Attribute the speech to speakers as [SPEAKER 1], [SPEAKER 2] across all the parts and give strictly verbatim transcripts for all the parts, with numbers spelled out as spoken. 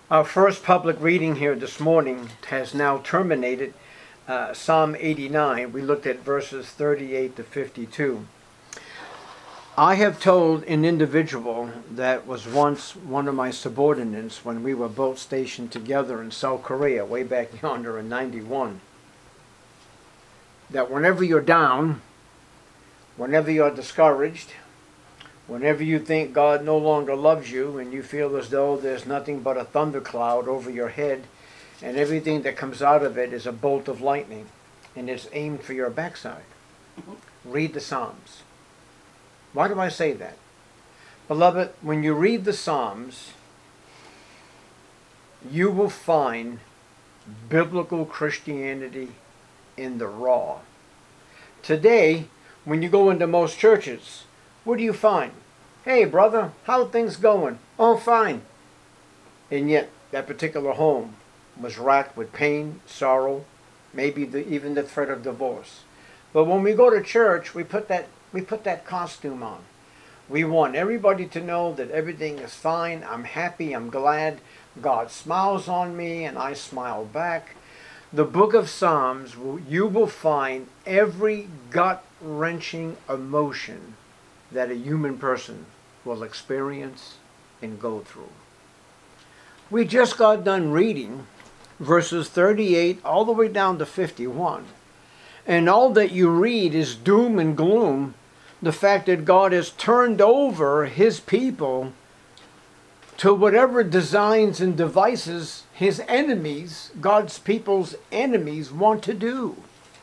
[SPEAKER 1] Our first public reading here this morning has now terminated. Uh, Psalm eighty-nine, we looked at verses thirty-eight to fifty-two. I have told an individual that was once one of my subordinates when we were both stationed together in South Korea way back yonder in ninety-one, that whenever you're down, whenever you're discouraged, whenever you think God no longer loves you and you feel as though there's nothing but a thundercloud over your head and everything that comes out of it is a bolt of lightning and it's aimed for your backside, read the Psalms. Why do I say that? Beloved, when you read the Psalms, you will find biblical Christianity in the raw. Today, when you go into most churches, what do you find? Hey, brother, how are things going? Oh, fine. And yet, that particular home was racked with pain, sorrow, maybe the, even the threat of divorce. But when we go to church, we put that we put that costume on. We want everybody to know that everything is fine. I'm happy. I'm glad. God smiles on me, and I smile back. The book of Psalms, you will find every gut-wrenching emotion that a human person will experience and go through. We just got done reading verses thirty-eight all the way down to fifty-one. And all that you read is doom and gloom. The fact that God has turned over his people to whatever designs and devices his enemies, God's people's enemies, want to do.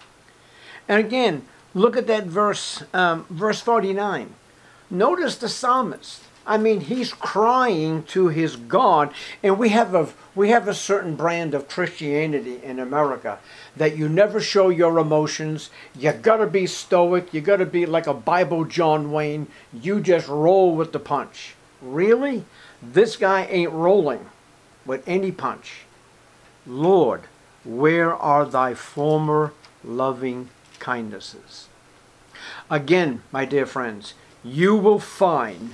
[SPEAKER 1] And again, look at that verse, um, verse forty-nine. Notice the psalmist. I mean, he's crying to his God, and we have a we have a certain brand of Christianity in America that you never show your emotions. You gotta be stoic. You gotta be like a Bible John Wayne. You just roll with the punch. Really? This guy ain't rolling with any punch. Lord, where are thy former loving kindnesses? Again, my dear friends, you will find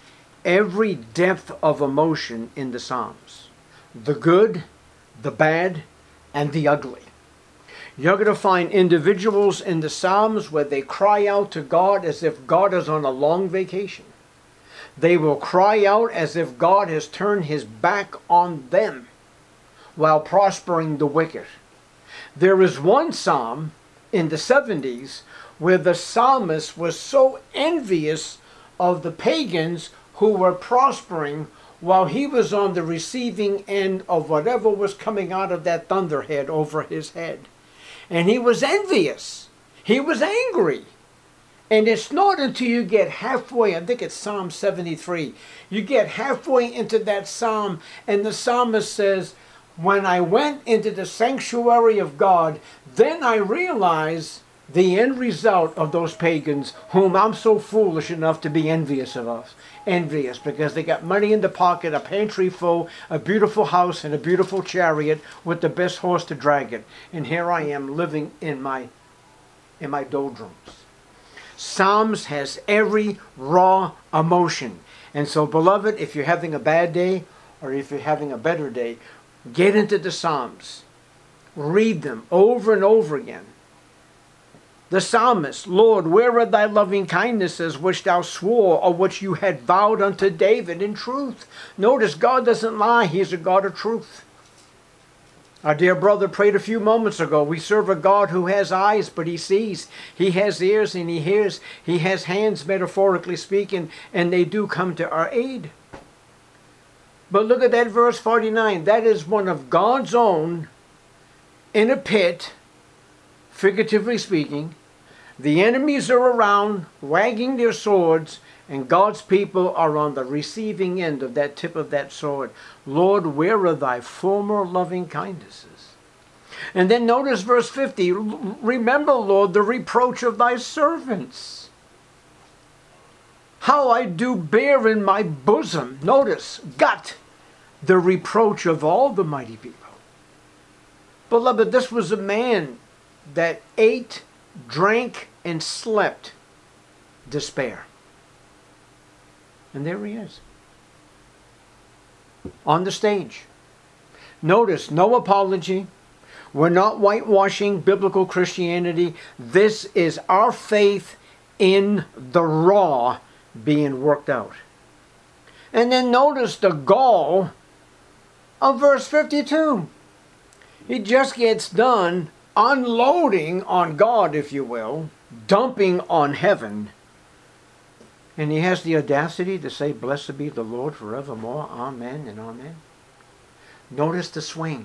[SPEAKER 1] every depth of emotion in the Psalms. The good, the bad, and the ugly. You're going to find individuals in the Psalms where they cry out to God as if God is on a long vacation. They will cry out as if God has turned his back on them while prospering the wicked. There is one psalm in the seventies where the psalmist was so envious of the pagans who were prospering while he was on the receiving end of whatever was coming out of that thunderhead over his head. And he was envious. He was angry. And it's not until you get halfway, I think it's Psalm seventy-three, you get halfway into that psalm and the psalmist says, when I went into the sanctuary of God, then I realized the end result of those pagans whom I'm so foolish enough to be envious of. Envious because they got money in the pocket, a pantry full, a beautiful house, and a beautiful chariot with the best horse to drag it. And here I am living in my, in my doldrums. Psalms has every raw emotion. And so, beloved, if you're having a bad day or if you're having a better day, get into the Psalms. Read them over and over again. The psalmist, Lord, where are thy loving kindnesses which thou swore, or which you had vowed unto David in truth? Notice, God doesn't lie. He's a God of truth. Our dear brother prayed a few moments ago. We serve a God who has eyes, but he sees. He has ears and he hears. He has hands, metaphorically speaking, and they do come to our aid. But look at that verse forty-nine. That is one of God's own in a pit, figuratively speaking. The enemies are around, wagging their swords, and God's people are on the receiving end of that tip of that sword. Lord, where are thy former loving kindnesses? And then notice verse fifty. Remember, Lord, the reproach of thy servants. How I do bear in my bosom, notice, gut, the reproach of all the mighty people. Beloved, this was a man that ate, drank, and slept despair. And there he is. On the stage. Notice, no apology. We're not whitewashing biblical Christianity. This is our faith in the raw being worked out. And then notice the gall of verse fifty-two. He just gets done unloading on God, if you will, dumping on heaven. And he has the audacity to say, "Blessed be the Lord forevermore. Amen and amen." Notice the swing.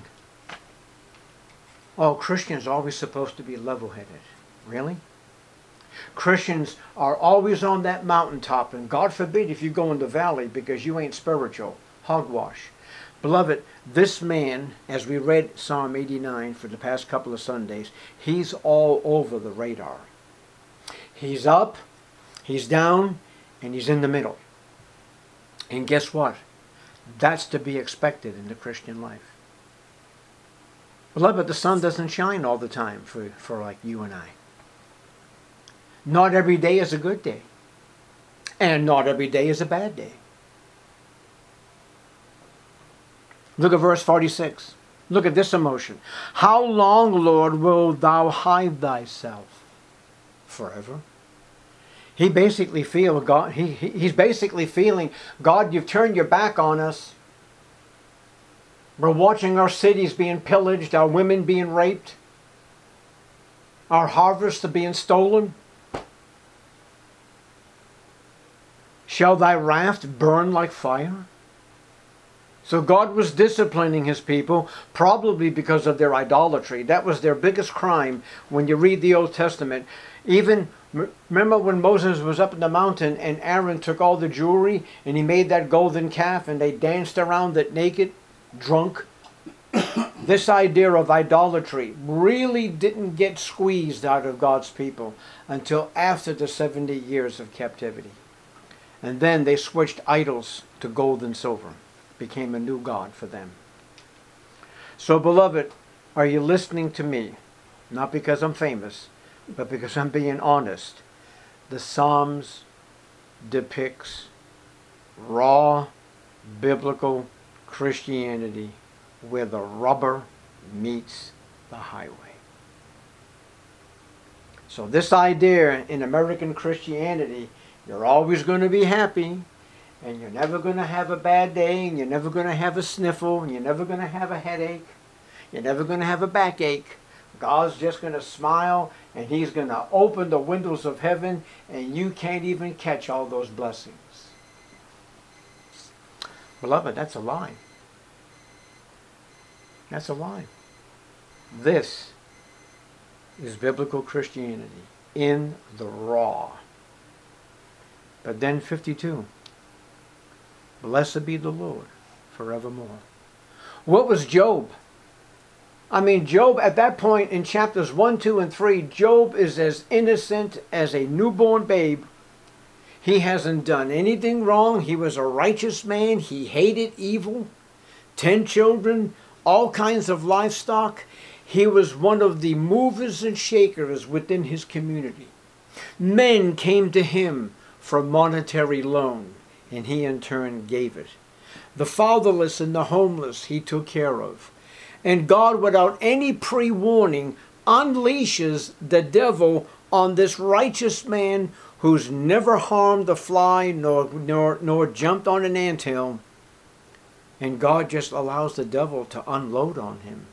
[SPEAKER 1] Oh, Christians are always supposed to be level-headed. Really? Christians are always on that mountaintop, and God forbid if you go in the valley because you ain't spiritual. Hogwash. Beloved, this man, as we read Psalm eighty-nine for the past couple of Sundays, he's all over the radar. He's up, he's down, and he's in the middle. And guess what? That's to be expected in the Christian life. Beloved, the sun doesn't shine all the time for, for like you and I. Not every day is a good day. And not every day is a bad day. Look at verse forty-six. Look at this emotion. How long, Lord, wilt thou hide thyself? Forever. He basically feel God. He, he he's basically feeling, God, you've turned your back on us. We're watching our cities being pillaged, our women being raped, our harvests are being stolen. Shall thy wrath burn like fire? So God was disciplining his people, probably because of their idolatry. That was their biggest crime when you read the Old Testament. Even, remember when Moses was up in the mountain and Aaron took all the jewelry and he made that golden calf and they danced around it naked, drunk? This idea of idolatry really didn't get squeezed out of God's people until after the seventy years of captivity. And then they switched idols to gold and silver. Became a new god for them. So, beloved, are you listening to me? Not because I'm famous, but because I'm being honest. The Psalms depicts raw biblical Christianity where the rubber meets the highway. So this idea in American Christianity, you're always going to be happy, and you're never going to have a bad day, and you're never going to have a sniffle, and you're never going to have a headache, you're never going to have a backache. God's just going to smile, and he's going to open the windows of heaven, and you can't even catch all those blessings. Beloved, that's a lie. That's a lie. This is biblical Christianity in the raw. But then fifty-two. Blessed be the Lord forevermore. What was Job? I mean, Job, at that point in chapters one, two, and three, Job is as innocent as a newborn babe. He hasn't done anything wrong. He was a righteous man. He hated evil. Ten children, all kinds of livestock. He was one of the movers and shakers within his community. Men came to him for monetary loan, and he in turn gave it. The fatherless and the homeless he took care of. And God, without any pre-warning, unleashes the devil on this righteous man who's never harmed a fly nor, nor, nor jumped on an anthill. And God just allows the devil to unload on him.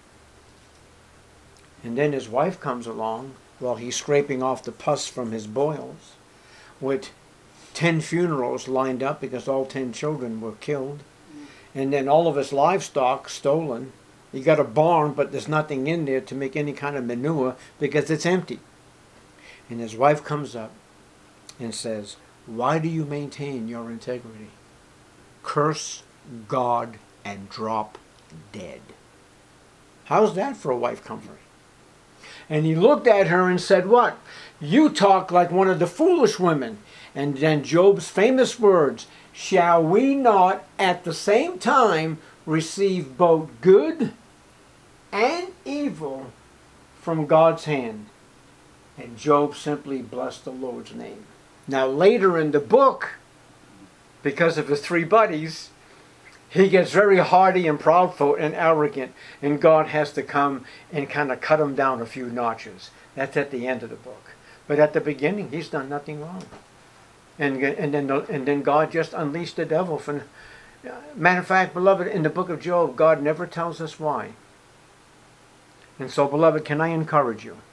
[SPEAKER 1] And then his wife comes along while he's scraping off the pus from his boils, with ten funerals lined up because all ten children were killed. And then all of his livestock stolen. He got a barn, but there's nothing in there to make any kind of manure because it's empty. And his wife comes up and says, "Why do you maintain your integrity? Curse God and drop dead." How's that for a wife comfort? And he looked at her and said, "What? You talk like one of the foolish women." And then Job's famous words, "Shall we not at the same time receive both good and evil from God's hand?" And Job simply blessed the Lord's name. Now later in the book, because of his three buddies, He gets very hardy and proudful and arrogant, and God has to come and kind of cut him down a few notches. That's at the end of the book. But at the beginning, he's done nothing wrong. And, and, then, and then God just unleashed the devil. From, matter of fact, beloved, in the book of Job, God never tells us why. And so, beloved, can I encourage you?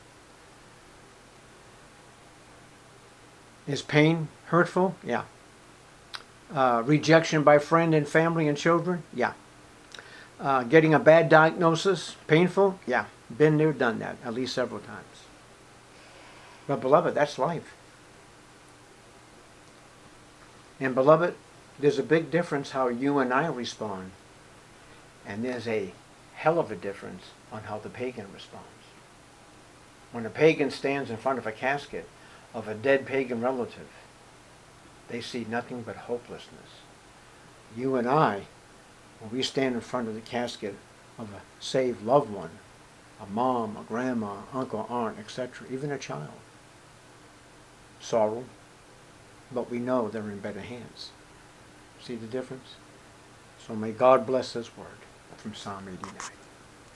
[SPEAKER 1] Is pain hurtful? Yeah. Uh, rejection by friend and family and children? Yeah. Uh, getting a bad diagnosis? Painful? Yeah. Been there, done that, at least several times. But beloved, that's life. And beloved, there's a big difference how you and I respond. And there's a hell of a difference on how the pagan responds. When a pagan stands in front of a casket of a dead pagan relative, they see nothing but hopelessness. You and I, when we stand in front of the casket of a saved loved one, a mom, a grandma, uncle, aunt, et cetera, even a child, sorrow, but we know they're in better hands. See the difference? So may God bless His word from Psalm eighty-nine.